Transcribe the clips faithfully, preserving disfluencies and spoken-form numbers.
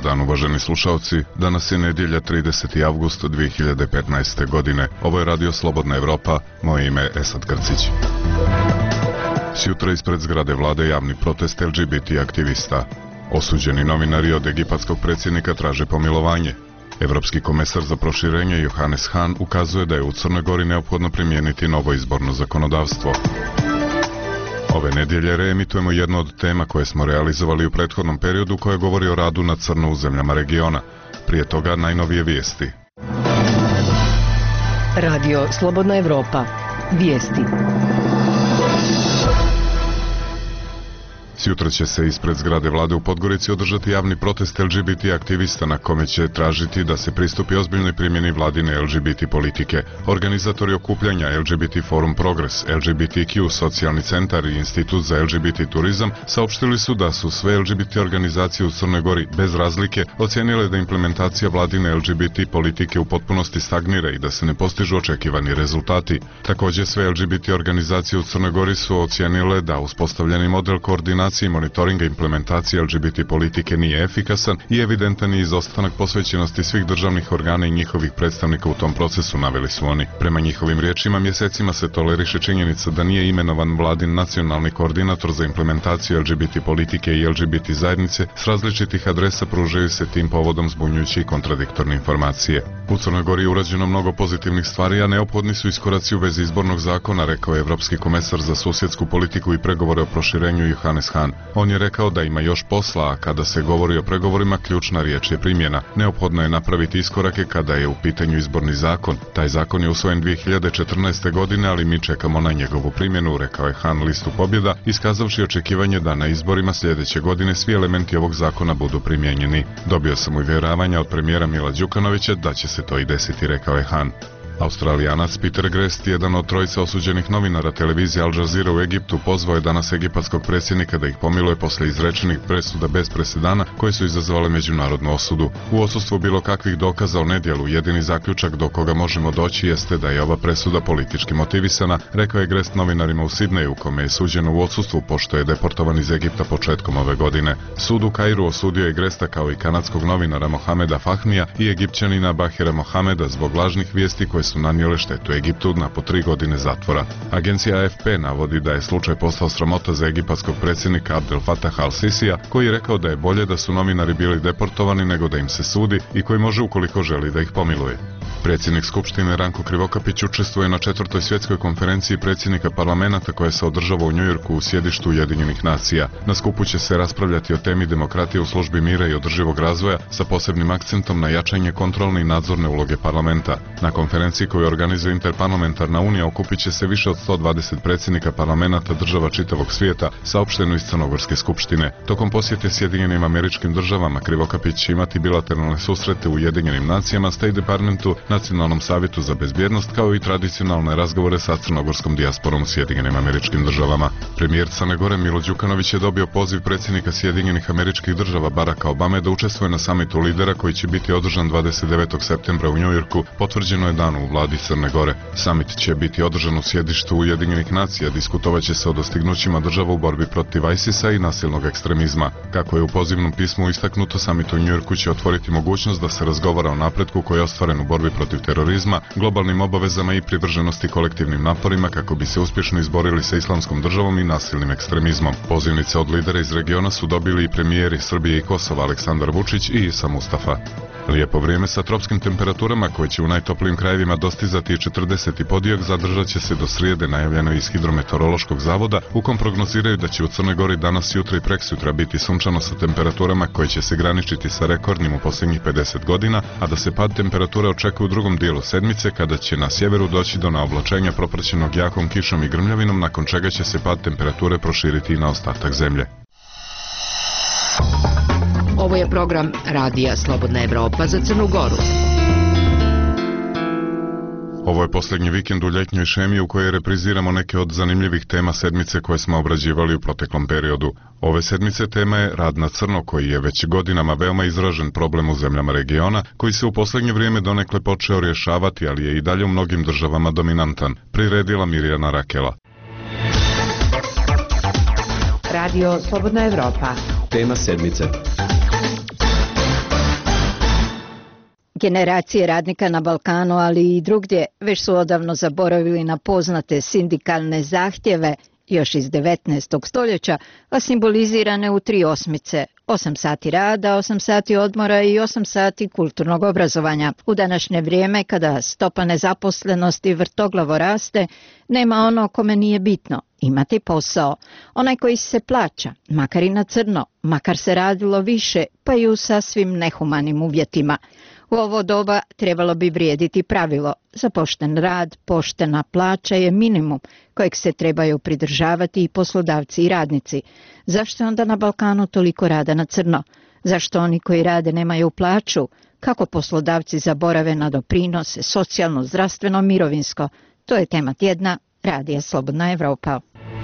dan, uvaženi slušalci. Danas je nedjelja trideseti avgust dvije hiljade petnaeste. godine. Ovo je Radio Slobodna Evropa, moje ime je Esad Krcić. Sjutra ispred zgrade vlade javni protest L G B T aktivista. Osuđeni novinari od egipatskog predsjednika traže pomilovanje. Evropski komesar za proširenje Johannes Hahn ukazuje da je u Crnoj Gori neophodno primijeniti novo izborno zakonodavstvo. Ove nedjelje reemitujemo jednu od tema koje smo realizovali u prethodnom periodu, koja govori o radu na crno u zemljama regiona. Prije toga najnovije vijesti. Radio Slobodna Evropa. Vijesti. Sjutra će se ispred zgrade vlade u Podgorici održati javni protest L G B T aktivista na kome će tražiti da se pristupi ozbiljnoj primjeni vladine L G B T politike. Organizatori okupljanja L G B T Forum Progress, L G B T Q Socijalni centar i Institut za L G B T turizam saopštili su da su sve L G B T organizacije u Crnoj Gori bez razlike ocijenile da implementacija vladine L G B T politike u potpunosti stagnira i da se ne postižu očekivani rezultati. Također sve L G B T organizacije u Crnoj Gori su ocijenile da uspostavljeni model koordinacije i monitoringa implementacije L G B T politike nije efikasan i evidentan je izostanak posvećenosti svih državnih organa i njihovih predstavnika u tom procesu, naveli su oni. Prema njihovim riječima, mjesecima se toleriše činjenica da nije imenovan vladin nacionalni koordinator za implementaciju L G B T politike i L G B T zajednice. S različitih adresa pružaju se tim povodom zbunjujući i kontradiktorne informacije. U Crnoj Gori je urađeno mnogo pozitivnih stvari, a neophodni su iskoraci u vezi izbornog zakona, rekao je evropski komesar za susjedsku politiku i pregovore o proširenju Johannes Hahn. On je rekao da ima još posla, a kada se govori o pregovorima, ključna riječ je primjena. Neophodno je napraviti iskorake kada je u pitanju izborni zakon. Taj zakon je usvojen dvije hiljade četrnaeste. godine, ali mi čekamo na njegovu primjenu, rekao je Hahn listu Pobjeda, iskazavši očekivanje da na izborima sljedeće godine svi elementi ovog zakona budu primijenjeni. Dobio sam uvjeravanja od premijera Mila Đukanovića da će se to i desiti, rekao je Hahn. Australijanac Peter Grest, jedan od trojice osuđenih novinara televizije Al Jazeera u Egiptu, pozvao je danas egipatskog predsjednika da ih pomiluje poslije izrečenih presuda bez presedana koje su izazvale međunarodnu osudu. U odsustvu bilo kakvih dokaza o nedjelu, jedini zaključak do koga možemo doći jeste da je ova presuda politički motivisana, rekao je Grest novinarima u Sidneju, kome je suđeno u odsustvu pošto je deportovan iz Egipta početkom ove godine. Sud u Kairu osudio je Gresta kao i kanadskog novinara Mohameda Fahmija i Egipćanina Bahira Mohameda zbog lažnih vijesti koje su nanijele štetu Egiptu na po tri godine zatvora. Agencija A F P navodi da je slučaj postao sramota za egipatskog predsjednika Abdel Fattah al-Sisija, koji je rekao da je bolje da su novinari bili deportovani nego da im se sudi i koji može ukoliko želi da ih pomiluje. Predsjednik Skupštine Ranko Krivokapić učestvuje na četvrtoj svjetskoj konferenciji predsjednika parlamenta koja se održava u Njujorku u sjedištu Ujedinjenih nacija. Na skupu će se raspravljati o temi demokratije u službi mira i održivog razvoja sa posebnim akcentom na jačanje kontrolne i nadzorne uloge parlamenta. Na konferenciji koju organizuje Interparlamentarna unija okupit će se više od sto dvadeset predsjednika parlamenta država čitavog svijeta, saopšteno iz Crnogorske skupštine. Tokom posjete Sjedinjenim Američkim Državama Krivokapić će imati bilateralne susrete u Ujedinjenim nacijama, State Departmentu, Nacionalnom savjetu za bezbjednost, kao i tradicionalne razgovore sa crnogorskom dijasporom u Sjedinjenim Američkim Državama. Premijer Crne Gore Milo Đukanović je dobio poziv predsjednika Sjedinjenih Američkih Država Baracka Obame da učestvuje na samitu lidera koji će biti održan dvadeset devetog septembra u Njujorku, potvrđeno je dan u vladi Crne Gore. Samit će biti održan u sjedištu Ujedinjenih nacija, diskutovat će se o dostignućima država u borbi protiv ISIS-a i nasilnog ekstremizma. Kako je u pozivnom pismu istaknuto, samit u Njujorku će otvoriti mogućnost da se razgovara o napretku koji je ostvaren u borbi protiv terorizma, globalnim obavezama i privrženosti kolektivnim naporima kako bi se uspješno izborili sa islamskom državom i nasilnim ekstremizmom. Pozivnice od lidera iz regiona su dobili i premijeri Srbije i Kosova Aleksandar Vučić i Isa Mustafa. Lijepo vrijeme sa tropskim temperaturama koje će u najtoplijim krajevima dostizati četrdeset i podijak zadržat će se do srijede, najavljeno iz Hidrometeorološkog zavoda, u kom prognoziraju da će u Crnoj Gori danas, jutra i preksutra biti sunčano sa temperaturama koje će se graničiti sa rekordnim u posljednjih pedeset godina, a da se pad temperature očekuje u drugom dijelu sedmice kada će na sjeveru doći do naoblačenja propraćenog jakom kišom i grmljavinom, nakon čega će se pad temperature proširiti i na ostatak zemlje. Ovo je program Radija Slobodna Evropa za Crnu Goru. Ovo je posljednji vikend u ljetnjoj šemi u kojoj repriziramo neke od zanimljivih tema sedmice koje smo obrađivali u proteklom periodu. Ove sedmice tema je rad na crno, koji je već godinama veoma izražen problem u zemljama regiona, koji se u posljednje vrijeme donekle počeo rješavati, ali je i dalje u mnogim državama dominantan. Priredila Mirjana Rakela. Radio Slobodna Evropa. Tema sedmice. Generacije radnika na Balkanu, ali i drugdje, već su odavno zaboravili na poznate sindikalne zahtjeve još iz devetnaestog stoljeća, a simbolizirane u tri osmice: osam sati rada, osam sati odmora i osam sati kulturnog obrazovanja. U današnje vrijeme, kada stopa nezaposlenosti vrtoglavo raste, nema ono kome nije bitno imati posao. Onaj koji se plaća, makar i na crno, makar se radilo više, pa i u sasvim nehumanim uvjetima. U ovo doba trebalo bi vrijediti pravilo: za pošten rad, poštena plaća je minimum kojeg se trebaju pridržavati i poslodavci i radnici. Zašto je onda na Balkanu toliko rada na crno? Zašto oni koji rade nemaju plaću? Kako poslodavci zaborave na doprinose, socijalno, zdravstveno, mirovinsko? To je tema tjedna Radija Slobodna Evropa.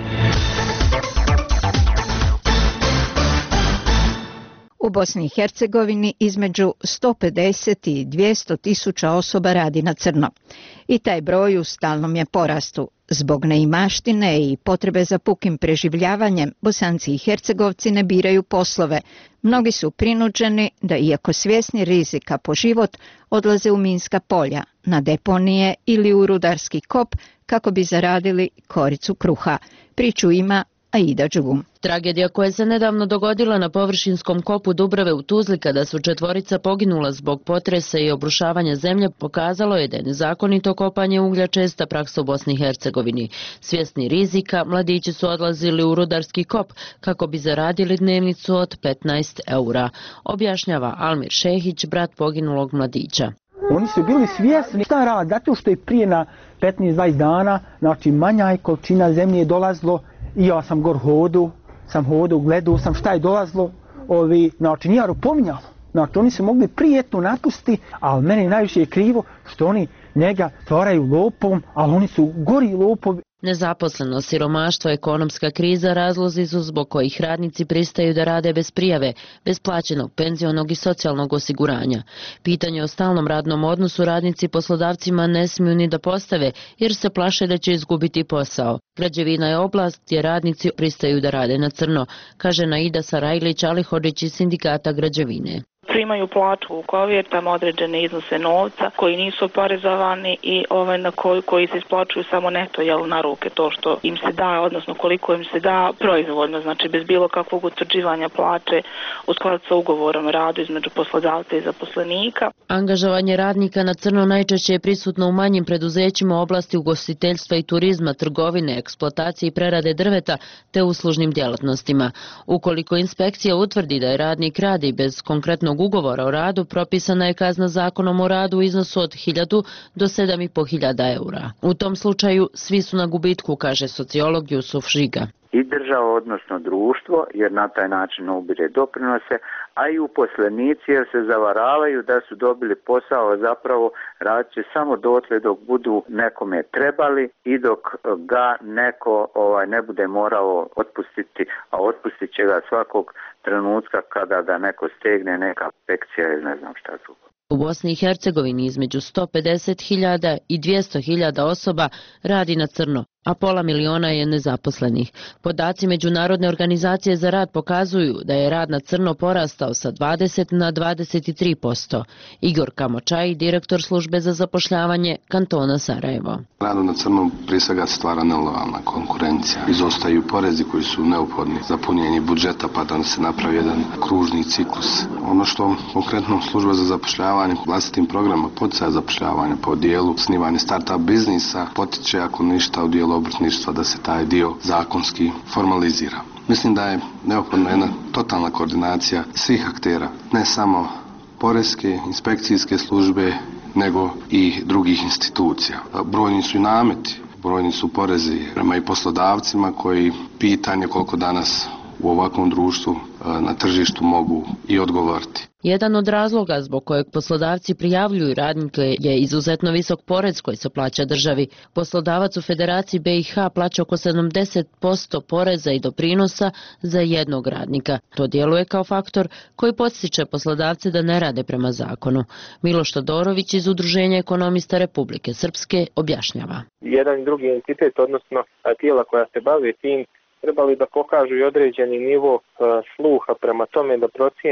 U Bosni i Hercegovini između sto pedeset i dvjesto tisuća osoba radi na crno. I taj broj u stalnom je porastu. Zbog neimaštine i potrebe za pukim preživljavanjem, Bosanci i Hercegovci ne biraju poslove. Mnogi su prinuđeni da, iako svjesni rizika po život, odlaze u minska polja, na deponije ili u rudarski kop kako bi zaradili koricu kruha. Priču ima Aida Đugum. Tragedija koja se nedavno dogodila na površinskom kopu Dubrave u Tuzli, kada su četvorica poginula zbog potresa i obrušavanja zemlje, pokazalo je da je nezakonito kopanje uglja česta praksa u Bosni i Hercegovini. Svjesni rizika, mladići su odlazili u rudarski kop kako bi zaradili dnevnicu od petnaest eura, objašnjava Almir Šehić, brat poginulog mladića. Oni su bili svjesni šta rad, zato što je prije na petnaest dvadeset dana, znači manja je količina zemlje dolazilo i ja sam gor hodu, sam hodu, gledao sam šta je dolazilo, ovi, znači nije pominjalo. Znači oni su mogli prijetno napustiti, ali meni najviše je krivo što oni njega stvaraju lopom, ali oni su gori lopovi. Nezaposlenost, siromaštvo, ekonomska kriza razlozi su zbog kojih radnici pristaju da rade bez prijave, bez plaćenog penzionog i socijalnog osiguranja. Pitanje o stalnom radnom odnosu radnici poslodavcima ne smiju ni da postave, jer se plaše da će izgubiti posao. Građevina je oblast gdje radnici pristaju da rade na crno, kaže Naida Sarajlić Alihodžić iz sindikata građevine. Primaju plaću u kovjertama, određene iznose novca koji nisu oporezovani i ovaj, na koji, koji se isplaćuju samo neto, jel, na ruke, to što im se da, odnosno koliko im se da proizvoljno, znači bez bilo kakvog utvrđivanja plaće u skladu sa ugovorom o radu između poslodavca i zaposlenika. Angažovanje radnika na crno najčešće je prisutno u manjim preduzećima u oblasti ugostiteljstva i turizma, trgovine, eksploatacije i prerade drveta te uslužnim djelatnostima. Ukoliko inspekcija utvrdi da je radnik radi bez konkretnog ugovora o radu, propisana je kazna zakonom o radu u iznosu od hiljadu do sedam i po hiljada eura. U tom slučaju svi su na gubitku, kaže sociolog Jusuf Žiga. I država, odnosno društvo, jer na taj način ubire doprinose, a i uposlenici, jer se zavaravaju da su dobili posao, a zapravo radit će samo dotle dok budu nekome trebali i dok ga neko ovaj, ne bude morao otpustiti, a otpustit će ga svakog trenutka kada ga neko stegne, neka infekcija ili ne znam šta drugo. U Bosni i Hercegovini između sto pedeset hiljada i dvjesto hiljada osoba radi na crno, a pola miliona je nezaposlenih. Podaci Međunarodne organizacije za rad pokazuju da je rad na crno porastao sa dvadeset na dvadeset tri posto. Igor Kamočaj, direktor službe za zapošljavanje kantona Sarajevo. Radu na crno prije svega stvara nelojalna konkurencija. Izostaju porezi koji su neophodni za punjenje budžeta, pa da se napravi jedan kružni ciklus. Ono što konkretno služba za zapošljavanje vlastitim programima poticaja zapošljavanja po dijelu snivanja start-up biznisa potiče, ako ništa, u dijelu obrtništva da se taj dio zakonski formalizira. Mislim da je neophodna jedna totalna koordinacija svih aktera, ne samo poreske, inspekcijske službe, nego i drugih institucija. Brojni su i nameti, brojni su porezi prema i poslodavcima koji pitanje koliko danas u ovakvom društvu na tržištu mogu i odgovoriti. Jedan od razloga zbog kojeg poslodavci prijavljuju radnike je izuzetno visok porez koji se plaća državi. Poslodavac u Federaciji B i H plaća oko sedamdeset posto poreza i doprinosa za jednog radnika. To djeluje kao faktor koji podstiče poslodavce da ne rade prema zakonu. Miloš Todorović iz Udruženja ekonomista Republike Srpske objašnjava. Jedan i drugi entitet, odnosno tijela koja se bave tim, trebali da pokažu i određeni nivo sluha prema tome da procijene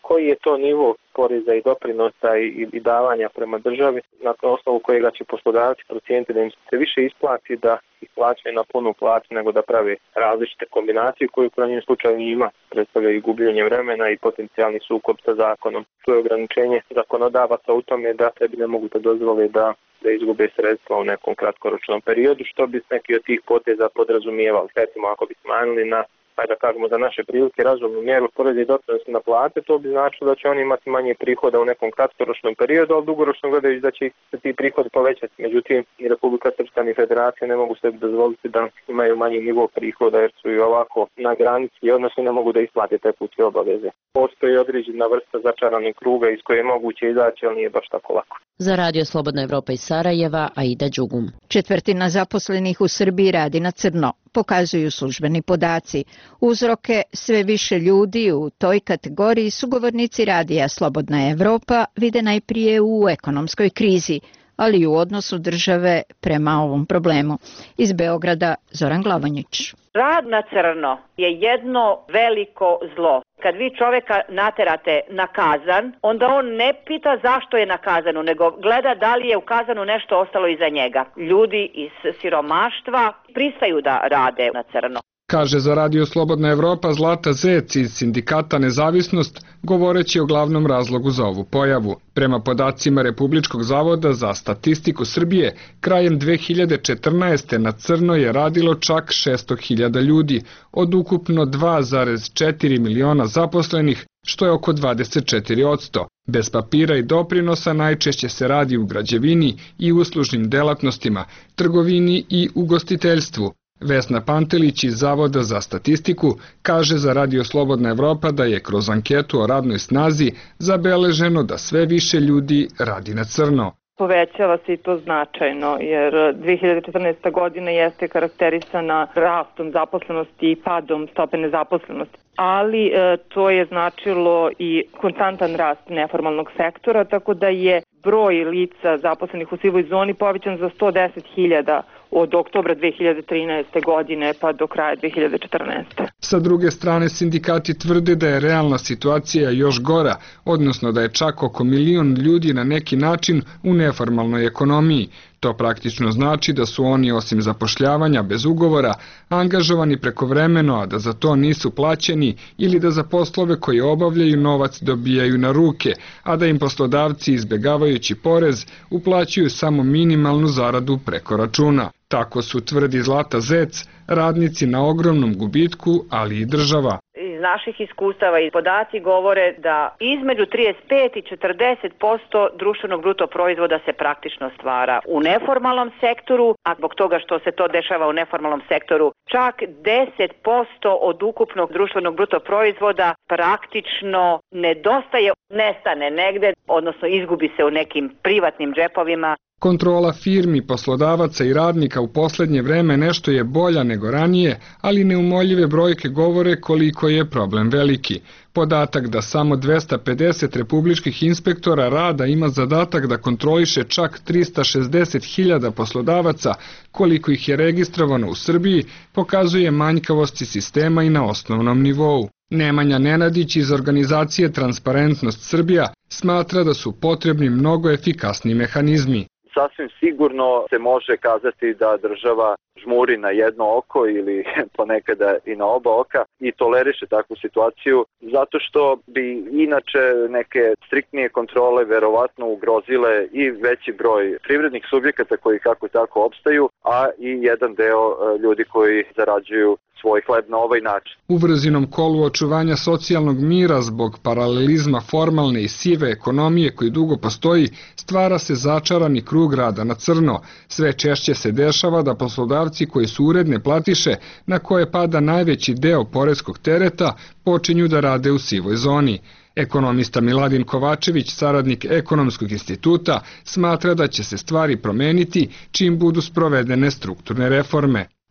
koji je to nivo poreza i doprinosa i, i davanja prema državi na osnovu kojega će poslodavci procijeniti da im se više isplati da ih plaćaju na punu plaću nego da prave različite kombinacije koje u krajnjem slučaju ima, predstavljaju i gubljenje vremena i potencijalni sukob sa zakonom. To je ograničenje zakonodavaca u tome da sebi ne mogu da dozvole da da izgube sredstva u nekom kratkoročnom periodu, što bi neki od tih poteza podrazumijevali. Recimo, ako bi smanjili na, ajde da kažemo za naše prilike, razumnu mjeru poreza i doprinosa na plate, to bi značilo da će oni imati manje prihoda u nekom kratkoročnom periodu, ali dugoročno gledajući da će se ti prihodi povećati. Međutim, ni Republika Srpska ni Federacija ne mogu sebi dozvoliti da imaju manji nivo prihoda jer su i ovako na granici, odnosno ne mogu da isplate tekuće obaveze. Postoji određena vrsta začaranih kruga iz koje je moguće izaći, ali nije baš tako lako. Za Radio Slobodna Evropa iz Sarajeva, Aida Đugum. Četvrtina zaposlenih u Srbiji radi na crno, pokazuju službeni podaci. Uzroke sve više ljudi u toj kategoriji sugovornici Radija Slobodna Evropa vide najprije u ekonomskoj krizi, ali i u odnosu države prema ovom problemu. Iz Beograda, Zoran Glavonjić. Rad na crno je jedno veliko zlo. Kad vi čoveka naterate na kazan, onda on ne pita zašto je na kazanu, nego gleda da li je u kazanu nešto ostalo iza njega. Ljudi iz siromaštva pristaju da rade na crno. Kaže za Radio Slobodna Evropa Zlata Zec iz sindikata Nezavisnost, govoreći o glavnom razlogu za ovu pojavu. Prema podacima Republičkog zavoda za statistiku Srbije, krajem dve hiljade četrnaeste. na crno je radilo čak šesto hiljada ljudi, od ukupno dva zarez četiri miliona zaposlenih, što je oko dvadeset četiri posto. Bez papira i doprinosa najčešće se radi u građevini i uslužnim delatnostima, trgovini i ugostiteljstvu. Vesna Pantelić iz Zavoda za statistiku kaže za Radio Slobodna Evropa da je kroz anketu o radnoj snazi zabeleženo da sve više ljudi radi na crno. Povećava se i to značajno, jer dve hiljade četrnaesta. godina jeste karakterisana rastom zaposlenosti i padom stope nezaposlenosti. Ali e, to je značilo i konstantan rast neformalnog sektora, tako da je broj lica zaposlenih u sivoj zoni povećan za sto deset hiljada od oktobra dve hiljade trinaeste. godine pa do kraja dve hiljade četrnaeste. Sa druge strane, sindikati tvrde da je realna situacija još gora, odnosno da je čak oko milion ljudi na neki način u neformalnoj ekonomiji. To praktično znači da su oni osim zapošljavanja bez ugovora angažovani prekovremeno, a da za to nisu plaćeni ili da za poslove koje obavljaju novac dobijaju na ruke, a da im poslodavci izbegavajući porez uplaćuju samo minimalnu zaradu preko računa. Tako su, tvrdi Zlata Zec, radnici na ogromnom gubitku, ali i država. Iz naših iskustava i podaci govore da između trideset pet i četrdeset posto društvenog bruto proizvoda se praktično stvara u neformalnom sektoru, a zbog toga što se to dešava u neformalnom sektoru, čak deset posto od ukupnog društvenog bruto proizvoda praktično nedostaje, nestane negde, odnosno izgubi se u nekim privatnim džepovima. Kontrola firmi, poslodavaca i radnika u poslednje vreme nešto je bolja nego ranije, ali neumoljive brojke govore koliko je problem veliki. Podatak da samo dvesta pedeset republičkih inspektora rada ima zadatak da kontroliše čak trista šezdeset hiljada poslodavaca, koliko ih je registrovano u Srbiji, pokazuje manjkavosti sistema i na osnovnom nivou. Nemanja Nenadić iz organizacije Transparentnost Srbija smatra da su potrebni mnogo efikasni mehanizmi. Sasvim sigurno se može kazati da država žmuri na jedno oko ili ponekada i na oba oka i toleriše takvu situaciju zato što bi inače neke striktnije kontrole verovatno ugrozile i veći broj privrednih subjekata koji kako tako opstaju, a i jedan deo ljudi koji zarađuju svoj hleb na ovaj način. U vrzinom kolu očuvanja socijalnog mira zbog paralelizma formalne i sive ekonomije koji dugo postoji, stvara se začarani krug rada na crno. Sve češće se dešava da poslodavci koji su uredne platiše, na koje pada najveći deo poreskog tereta, počinju da rade u sivoj zoni. Ekonomista Miladin Kovačević, saradnik Ekonomskog instituta, smatra da će se stvari promeniti čim budu sprovedene strukturne reforme.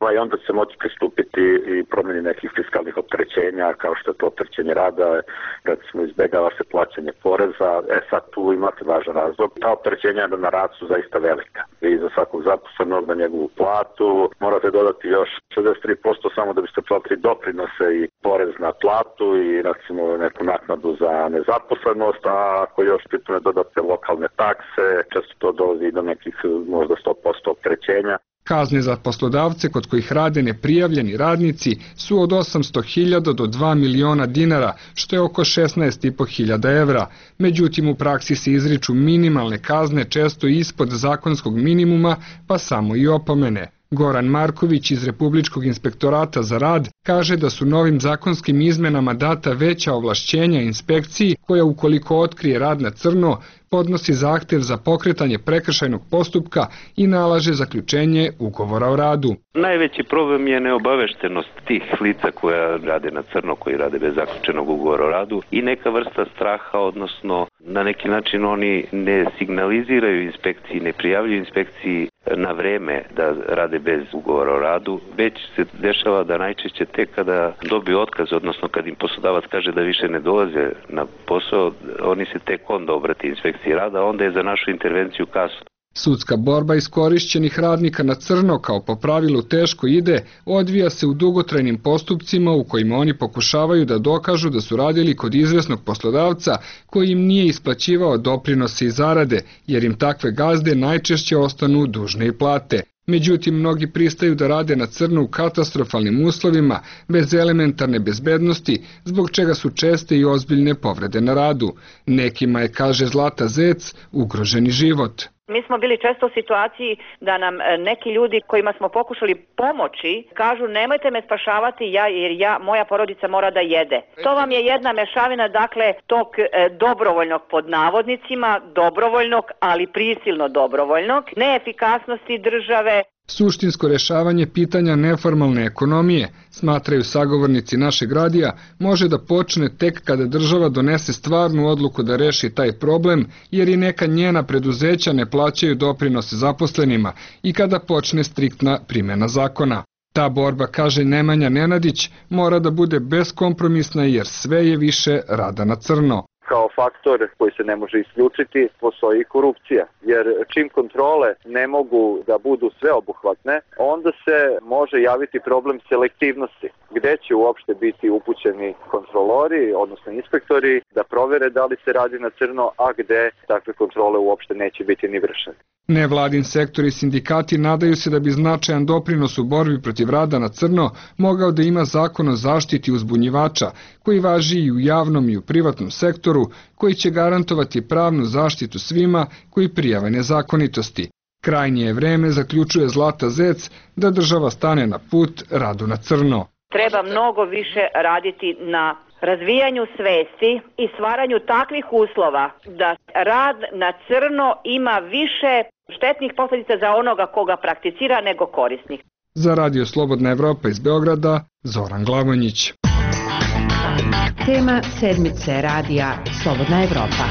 i onda se moći pristupiti i promjeni nekih fiskalnih opterećenja, kao što je to opterećenje rada, recimo izbjegava se plaćanje poreza. E sad tu imate važan razlog. Ta opterećenja na rad su zaista velika. I za svakog zaposlenog na njegovu platu morate dodati još šezdeset tri posto samo da biste platili doprinose i porez na platu i recimo neku naknadu za nezaposlenost, a ako još pitome dodate lokalne takse, često to dolazi do nekih možda sto posto opterećenja. Kazne za poslodavce kod kojih rade neprijavljeni radnici su od osamsto hiljada do dva miliona dinara, što je oko šesnaest i po hiljada evra. Međutim, u praksi se izriču minimalne kazne često ispod zakonskog minimuma, pa samo i opomene. Goran Marković iz Republičkog inspektorata za rad kaže da su novim zakonskim izmenama data veća ovlašćenja inspekciji koja ukoliko otkrije rad na crno podnosi zahtev za pokretanje prekršajnog postupka i nalaže zaključenje ugovora o radu. Najveći problem je neobaveštenost tih lica koja rade na crno, koji rade bez zaključenog ugovora o radu i neka vrsta straha, odnosno na neki način oni ne signaliziraju inspekciji, ne prijavljuju inspekciji na vreme da rade bez ugovora o radu, već se dešava da najčešće tek kada dobiju otkaz, odnosno kad im poslodavac kaže da više ne dolaze na posao, oni se tek onda obrati inspekciji rada, onda je za našu intervenciju kasno. Sudska borba iskorišćenih radnika na crno kao po pravilu teško ide, odvija se u dugotrajnim postupcima u kojima oni pokušavaju da dokažu da su radili kod izvesnog poslodavca koji im nije isplaćivao doprinose i zarade, jer im takve gazde najčešće ostanu dužne i plate. Međutim, mnogi pristaju da rade na crno u katastrofalnim uslovima, bez elementarne bezbednosti, zbog čega su česte i ozbiljne povrede na radu. Nekima je, kaže Zlata Zec, ugroženi život. Mi smo bili često u situaciji da nam neki ljudi kojima smo pokušali pomoći kažu nemojte me spašavati ja, jer ja, moja porodica mora da jede. To vam je jedna mešavina, dakle, tog e, dobrovoljnog pod navodnicima, dobrovoljnog, ali prisilno dobrovoljnog, neefikasnosti države. Suštinsko rešavanje pitanja neformalne ekonomije, smatraju sagovornici našeg radija, može da počne tek kada država donese stvarnu odluku da reši taj problem, jer i neka njena preduzeća ne plaćaju doprinose zaposlenima i kada počne striktna primjena zakona. Ta borba, kaže Nemanja Nenadić, mora da bude beskompromisna jer sve je više rada na crno. Kao faktor koji se ne može isključiti postoji i korupcija, jer čim kontrole ne mogu da budu sveobuhvatne, onda se može javiti problem selektivnosti, gde će uopšte biti upućeni kontrolori, odnosno inspektori, da provere da li se radi na crno, a gde takve kontrole uopšte neće biti ni vršene. Nevladin sektor i sindikati nadaju se da bi značajan doprinos u borbi protiv rada na crno mogao da ima zakon o zaštiti uzbunjivača, koji važi i u javnom i u privatnom sektoru, koji će garantovati pravnu zaštitu svima koji prijave nezakonitosti. Krajnje je vreme, zaključuje Zlata Zec, da država stane na put radu na crno. Treba mnogo više raditi na razvijanju svesti i stvaranju takvih uslova da rad na crno ima više štetnih posljedica za onoga koga prakticira nego korisnih. Za Radio Slobodna Evropa iz Beograda, Zoran Glavonjić. Tema sedmice radija Slobodna Evropa.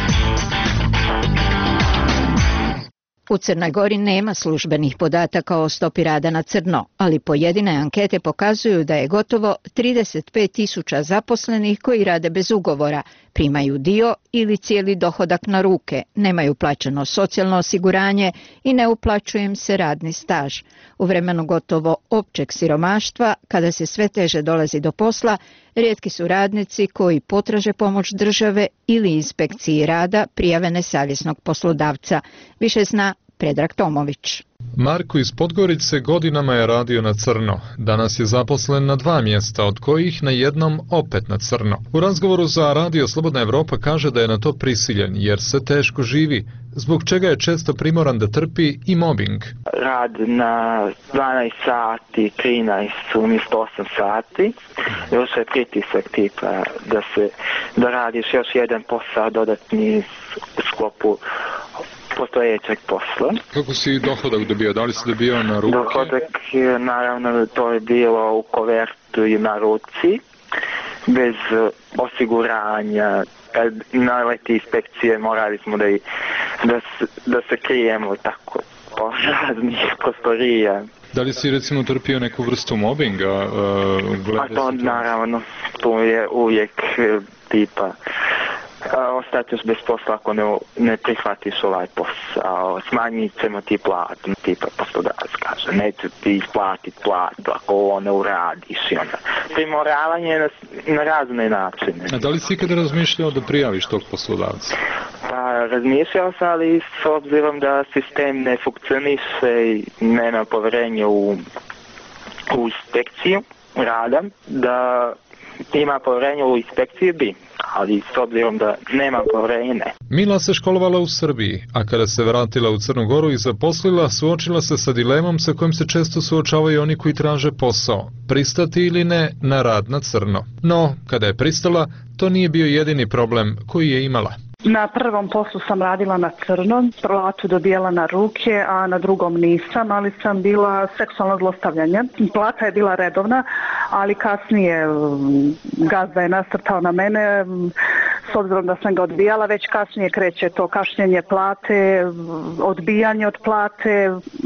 U Crnoj Gori nema službenih podataka o stopi rada na crno, ali pojedine ankete pokazuju da je gotovo trideset pet tisuća zaposlenih koji rade bez ugovora, primaju dio ili cijeli dohodak na ruke, nemaju plaćeno socijalno osiguranje i ne uplaćuje im se radni staž. U vremenu gotovo općeg siromaštva, kada se sve teže dolazi do posla, rijetki su radnici koji potraže pomoć države ili inspekciji rada prijave nesavjesnog poslodavca. Više zna Predrag Tomović. Marko iz Podgorice godinama je radio na crno. Danas je zaposlen na dva mjesta, od kojih na jednom opet na crno. U razgovoru za Radio Slobodna Evropa kaže da je na to prisiljen, jer se teško živi, zbog čega je često primoran da trpi i mobbing. Rad na dvanaest sati, trinaest umjesto osam sati. Još je pritisak tipa da, se, da radiš još jedan posao dodatni u sklopu postojećeg posla. Kako si dohodak dobio? Da li si dobio na ruke? Dohodak, naravno, to je bilo u kovertu i na ruci, bez osiguranja. Kad naleti inspekcije, morali smo da, da, da se krijemo tako po raznih prostorija. Da li si recimo trpio neku vrstu mobinga? Uh, pa to naravno, to je uvijek tipa ostaješ bez posla ako ne, ne prihvatiš ovaj posao, smanjit ćemo ti platu, tipa poslodavac kaže, neću ti isplatiti platu ako ovo ne uradiš i onda primoravanje na, na razne načine. A da li si ikada razmišljao da prijaviš tog poslodavca? Pa razmišljao sam, ali s obzirom da sistem ne funkcioniše i nema povjerenja u, u inspekciju rada, da ima povjerenje u inspekciju bi, ali s obzirom da nema povjerenje ne. Mila se školovala u Srbiji, a kada se vratila u Crnu Goru i zaposlila, suočila se sa dilemom sa kojim se često suočavaju oni koji traže posao, pristati ili ne na rad na crno. No, kada je pristala, to nije bio jedini problem koji je imala. Na prvom poslu sam radila na crno, platu dobijala na ruke, a na drugom nisam, ali sam bila seksualno zlostavljanje. Plata je bila redovna, ali kasnije gazda je nasrtao na mene, s obzirom da sam ga odbijala, već kasnije kreće to kašnjenje plate, odbijanje od plate,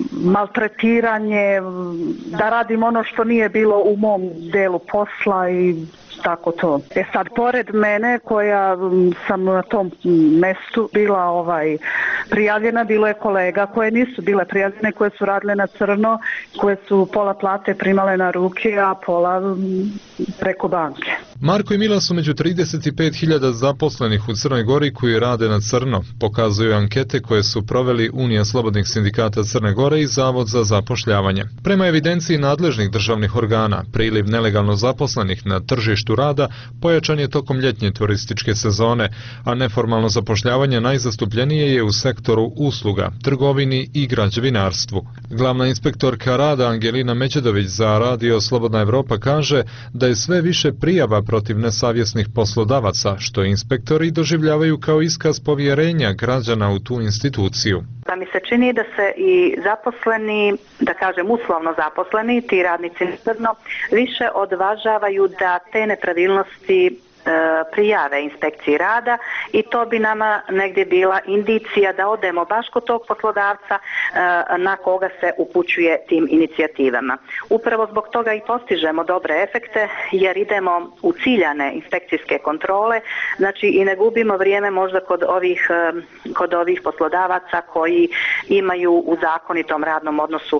maltretiranje, da radim ono što nije bilo u mom delu posla i tako to. E sad, pored mene koja sam na tom mestu bila ovaj prijavljena, bilo je kolega koje nisu bile prijavljene, koje su radile na crno, koje su pola plate primale na ruke, a pola preko banke. Marko i Mila su među trideset pet hiljada zaposlenih u Crnoj Gori koji rade na crno, pokazuju ankete koje su proveli Unija slobodnih sindikata Crne Gore i Zavod za zapošljavanje. Prema evidenciji nadležnih državnih organa, priliv nelegalno zaposlenih na tržištu rada pojačan je tokom ljetnje turističke sezone, a neformalno zapošljavanje najzastupljenije je u sektoru usluga, trgovini i građevinarstvu. Glavna inspektorka rada Angelina Međedović za Radio Slobodna Evropa kaže da je sve više prijava protiv nesavjesnih poslodavaca, što inspektori doživljavaju kao iskaz povjerenja građana u tu instituciju. Pa mi se čini da se i zaposleni, da kažem uslovno zaposleni, ti radnici na crno, više odvažavaju da te nepravilnosti prijave inspekciji rada i to bi nama negdje bila indicija da odemo baš kod tog poslodavca na koga se upućuje tim inicijativama. Upravo zbog toga i postižemo dobre efekte jer idemo u ciljane inspekcijske kontrole, znači i ne gubimo vrijeme možda kod ovih, kod ovih poslodavaca koji imaju u zakonitom radnom odnosu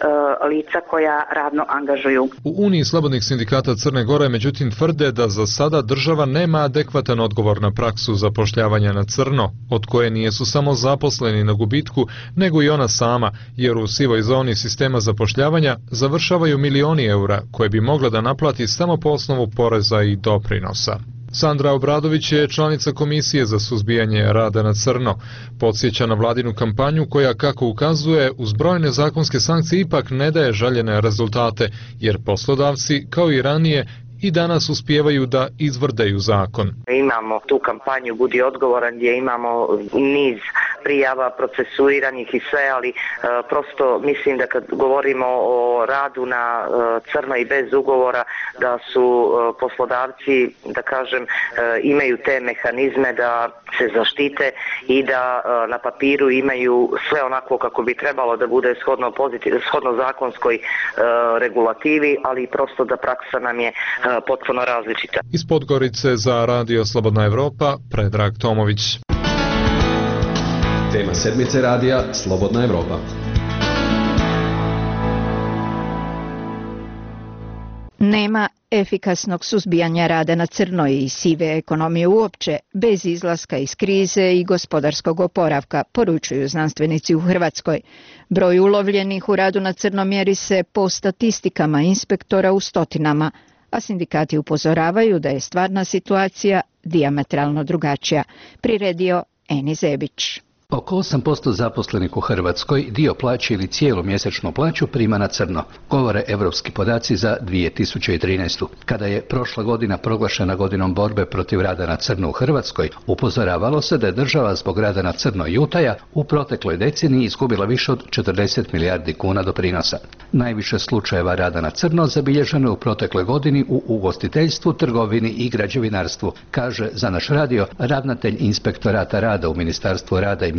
lica koja radno angažuju. U Uniji slobodnih sindikata Crne Gore međutim tvrde da za sada država nema adekvatan odgovor na praksu zapošljavanja na crno, od koje nije su samo zaposleni na gubitku, nego i ona sama, jer u sivoj zoni sistema zapošljavanja završavaju milioni eura koje bi mogla da naplati samo po osnovu poreza i doprinosa. Sandra Obradović je članica Komisije za suzbijanje rada na crno. Podsjeća na vladinu kampanju koja, kako ukazuje, uz brojne zakonske sankcije ipak ne daje željene rezultate, jer poslodavci, kao i ranije, i danas uspijevaju da izvrdaju zakon. Imamo tu kampanju Budi odgovoran gdje imamo niz prijava procesuiranih i sve, ali e, prosto mislim da kad govorimo o radu na e, crno i bez ugovora, da su e, poslodavci, da kažem, e, imaju te mehanizme da se zaštite i da e, na papiru imaju sve onako kako bi trebalo da bude shodno, pozitiv, shodno zakonskoj e, regulativi, ali prosto da praksa nam je e, potpuno različita. Iz Podgorice za Radio Slobodna Evropa, Predrag Tomović. Tema sedmice radija Slobodna Evropa. Nema efikasnog suzbijanja rada na crno i sive ekonomije uopće bez izlaska iz krize i gospodarskog oporavka, poručuju znanstvenici u Hrvatskoj. Broj ulovljenih u radu na crno mjeri se po statistikama inspektora u stotinama, a sindikati upozoravaju da je stvarna situacija dijametralno drugačija, priredio Eni Zebić. Oko osam posto zaposlenih u Hrvatskoj dio plaće ili cijelu mjesečnu plaću prima na crno, govore evropski podaci za dvije tisuće trinaestu. Kada je prošla godina proglašena godinom borbe protiv rada na crno u Hrvatskoj, upozoravalo se da je država zbog rada na crno i utaja u protekloj deceniji izgubila više od četrdeset milijardi kuna doprinosa. Najviše slučajeva rada na crno zabilježeno je u protekloj godini u ugostiteljstvu, trgovini i građevinarstvu, kaže za naš radio ravnatelj inspektorata rada u Ministarstvu rada i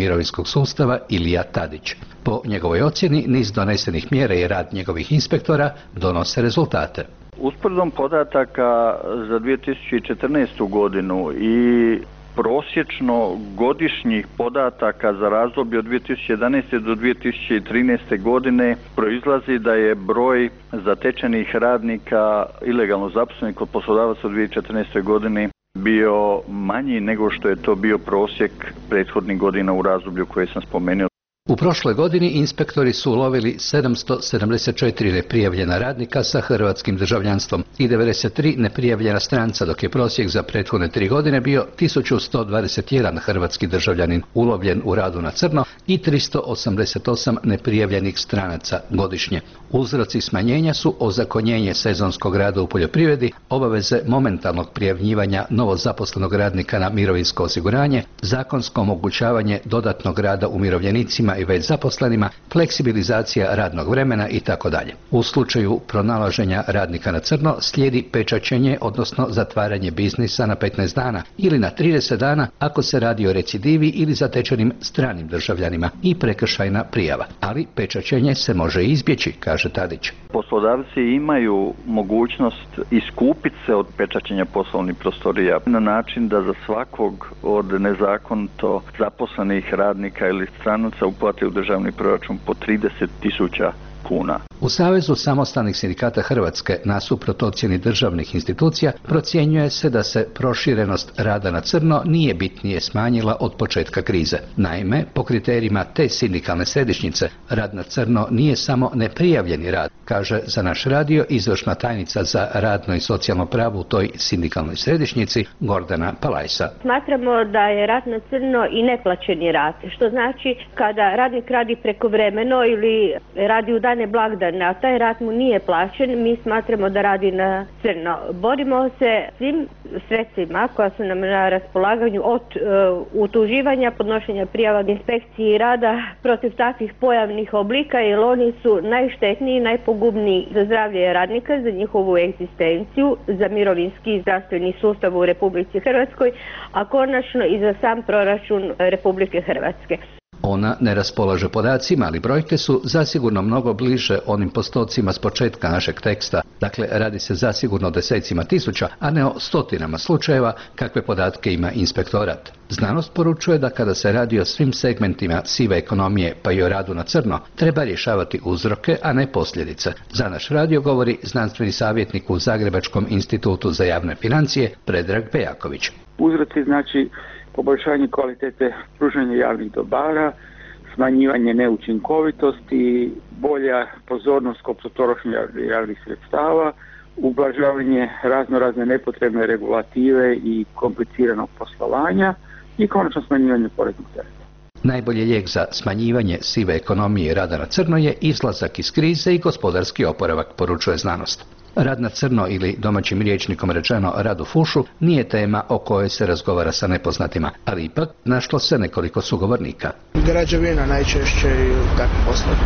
mirovinskog sustava Ilija Tadić. Po njegovoj ocjeni, niz donesenih mjera i rad njegovih inspektora donose rezultate. Usporedbom podataka za dvije tisuće četrnaestu godinu i prosječno godišnjih podataka za razdoblje od dvije tisuće jedanaeste do dvije tisuće trinaeste godine proizlazi da je broj zatečenih radnika ilegalno zaposlenih kod poslodavaca u dvije tisuće četrnaestoj godini bio manji nego što je to bio prosjek prethodnih godina u razdoblju koje sam spomenuo. U prošloj godini inspektori su ulovili sedamsto sedamdeset četiri neprijavljena radnika sa hrvatskim državljanstvom i devedeset tri neprijavljena stranca, dok je prosjek za prethodne tri godine bio tisuću sto dvadeset jedan hrvatski državljanin ulovljen u radu na crno i tristo osamdeset osam neprijavljenih stranaca godišnje. Uzroci smanjenja su ozakonjenje sezonskog rada u poljoprivredi, obaveze momentalnog prijavljivanja novozaposlenog radnika na mirovinsko osiguranje, zakonsko omogućavanje dodatnog rada umirovljenicima i već zaposlenima, fleksibilizacija radnog vremena i tako dalje. U slučaju pronalaženja radnika na crno slijedi pečaćenje, odnosno zatvaranje biznisa na petnaest dana ili na trideset dana ako se radi o recidivi ili zatečenim stranim državljanima i prekršajna prijava. Ali pečaćenje se može izbjeći, kaže Tadić. Poslodavci imaju mogućnost iskupiti se od pečaćenja poslovnih prostorija na način da za svakog od nezakonito zaposlenih radnika ili stranaca uplate u državni proračun po trideset tisuća kuna. U Savezu samostalnih sindikata Hrvatske, nasuprot ocjeni državnih institucija, procjenjuje se da se proširenost rada na crno nije bitnije smanjila od početka krize. Naime, po kriterijima te sindikalne središnjice, rad na crno nije samo neprijavljeni rad, kaže za naš radio izvršna tajnica za radno i socijalno pravo u toj sindikalnoj središnjici Gordana Palajsa. Smatramo da je rad na crno i neplaćeni rad, što znači kada radnik radi prekovremeno ili radi u dane blagdane, a taj rad mu nije plaćen, mi smatramo da radi na crno. Borimo se svim sredstvima koja su nam na raspolaganju od uh, utuživanja, podnošenja prijava inspekciji rada protiv takvih pojavnih oblika, jer oni su najštetniji, najpogubniji za zdravlje radnika, za njihovu egzistenciju, za mirovinski i zdravstveni sustav u Republici Hrvatskoj, a konačno i za sam proračun Republike Hrvatske. Ona ne raspolaže podacima, ali brojke su zasigurno mnogo bliže onim postocima s početka našeg teksta. Dakle, radi se zasigurno o desecima tisuća, a ne o stotinama slučajeva kakve podatke ima inspektorat. Znanost poručuje da kada se radi o svim segmentima sive ekonomije, pa i o radu na crno, treba rješavati uzroke, a ne posljedice. Za naš radio govori znanstveni savjetnik u Zagrebačkom institutu za javne financije Predrag Bejaković. Uzroci znači poboljšanje kvalitete pružanja javnih dobara, smanjivanje neučinkovitosti, bolja pozornost kod potrošnje javnih sredstava, ublažavanje razno razne nepotrebne regulative i kompliciranog poslovanja i konačno smanjivanje poreznog tereta. Najbolji lijek za smanjivanje sive ekonomije i rada na crno je izlazak iz krize i gospodarski oporavak, poručuje znanost. Rad na crno ili domaćim rječnikom rečeno rad u fušu nije tema o kojoj se razgovara sa nepoznatima, ali ipak našlo se nekoliko sugovornika. Građevina najčešće i takvi poslovi.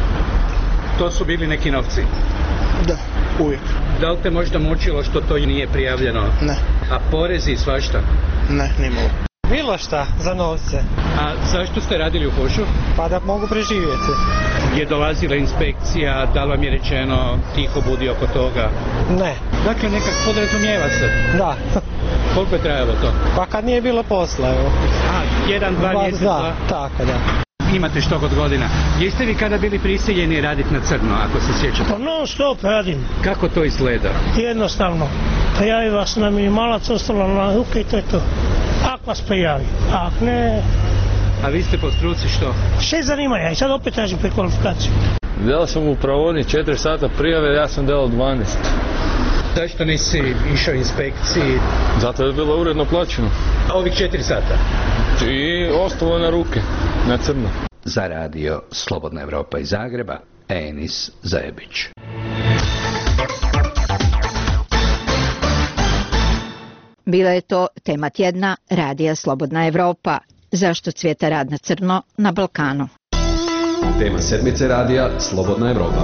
To su bili neki novci? Da, uvijek. Da li te možda mučilo što to nije prijavljeno? Ne. A porezi i svašta? Ne, nimalo. Bilo šta za novce. A zašto ste radili u fušu? Pa da mogu preživjeti. Je dolazila inspekcija, da li vam je rečeno tiho budi oko toga? Ne. Dakle, nekak podrazumijeva se? Da. Koliko je trajalo to? Pa kad nije bilo posla, evo. A, jedan, dva ba, mjeseca? Da, tako da. Imate što god godina. Jeste vi kada bili prisiljeni raditi na crno, ako se sjećate? Pa non stop radim. Kako to izgleda? Jednostavno. Prijavi vas na minimalac, ostalo na ruke i to je to. Ako vas prijavi, ako ne... A vi ste po struci što? Šest zanimanja i sad opet tražim prekvalifikaciju. Delao sam u pravodni četiri sata prijave, ja sam delao dvanaest. Zašto nisi išao inspekciji? Zato je bilo uredno plaćeno. A ovih četiri sata? I ostalo na ruke, na crno. Za radio Slobodna Evropa iz Zagreba, Enis Zajebić. Bila je to tema tjedna Radija Slobodna Evropa. Zašto cvjeta rad na crno na Balkanu? Tema sedmice Radija Slobodna Evropa.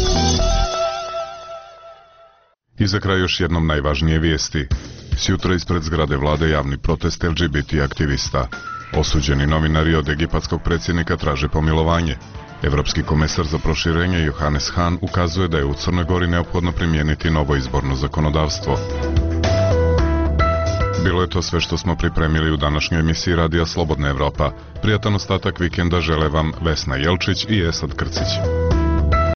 I za kraj još jednom najvažnije vijesti. Sjutra ispred zgrade vlade javni protest L G B T aktivista. Osuđeni novinari od egipatskog predsjednika traže pomilovanje. Evropski komesar za proširenje Johannes Hahn ukazuje da je u Crnoj Gori neophodno primijeniti novo izborno zakonodavstvo. Bilo je to sve što smo pripremili u današnjoj emisiji Radija Slobodna Evropa. Prijatan ostatak vikenda žele vam Vesna Jelčić i Esad Krcić.